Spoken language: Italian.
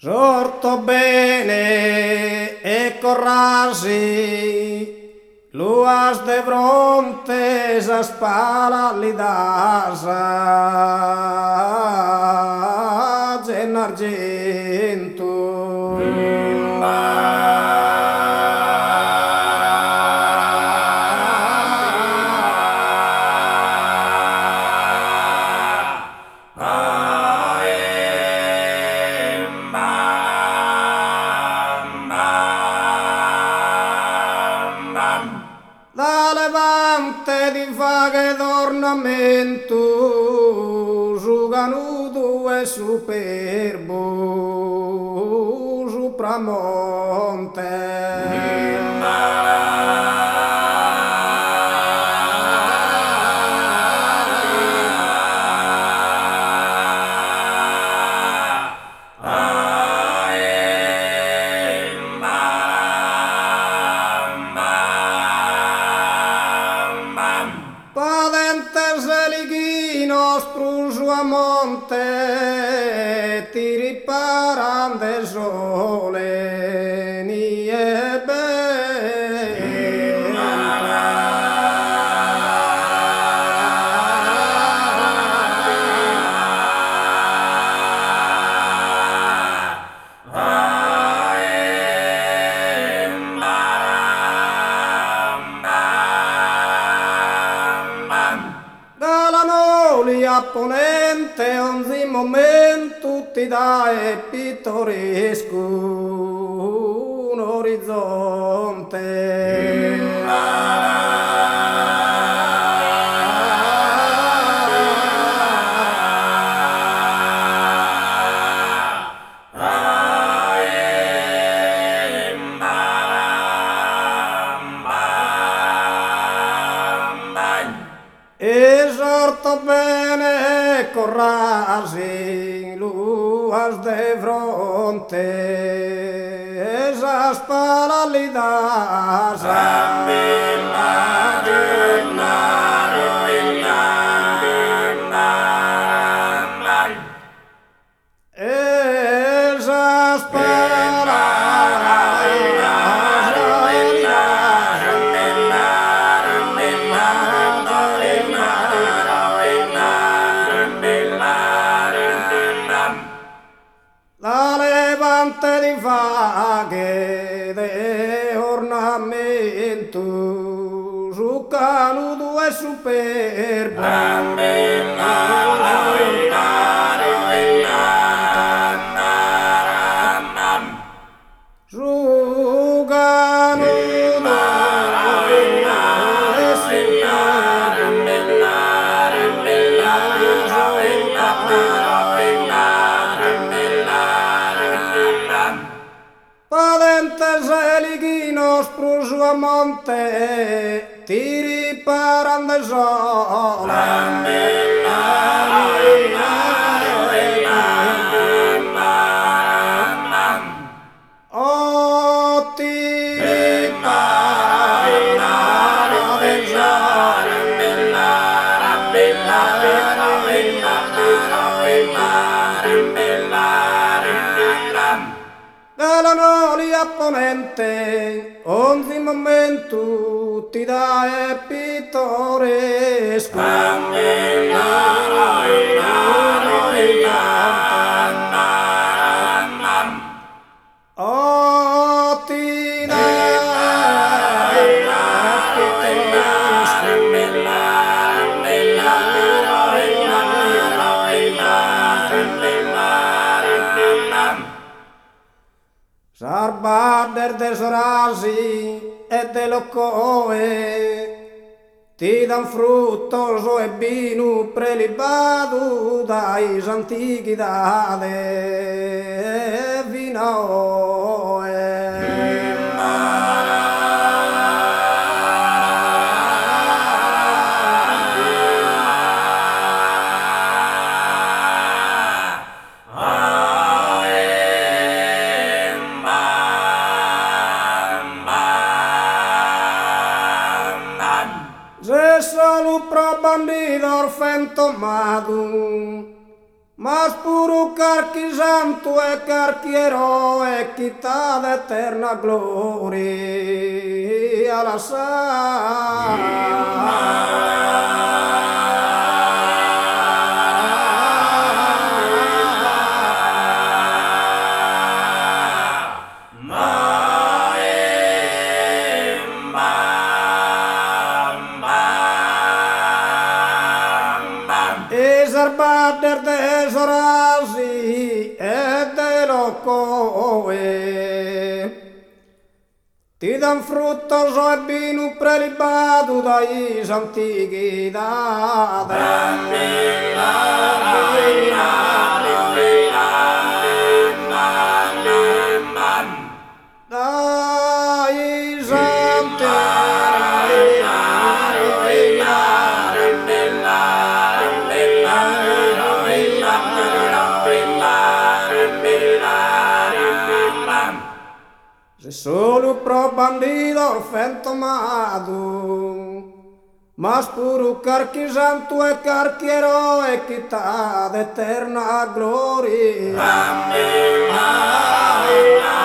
Sorto bene e corrasi, luas de brontes a spala li dasa, gen argentu. Da levante di vaghe d'ornamento, su canudo e superbo, su pramonte. Padentes elighinos prusu a monte, tiri paran de sole, nie dalla noli a ponente ogni momento ti dà è pittoresco un orizzonte. Esorto bene corrasi, luas de fronte, esa spara li dasa. Esa spara la levante di vaghe de ornamento, su canudo e superbo. Su canudo e padentes elighinos prusu a monte, tiri paran de sole. Oh, tiri paran de dalla noli a ponente, ogni momento ti dà è pittoresco. Oh, ti dà Sarbader de sorasi e de locoe, ti dan fruttoso e vino prelibado dais antichidade vinoe. Se solo pro bandido orfen tomado, mas puro carchi santo e carchi eroe, equità d'eterna gloria la sa. Esarbader de Sorasi e de Locoe ti dan fruttos e vino prelibado dai antichitade. Se solo pro bandido fentomado, mas puro carchi santo e carchi eroe, equità d'eterna gloria.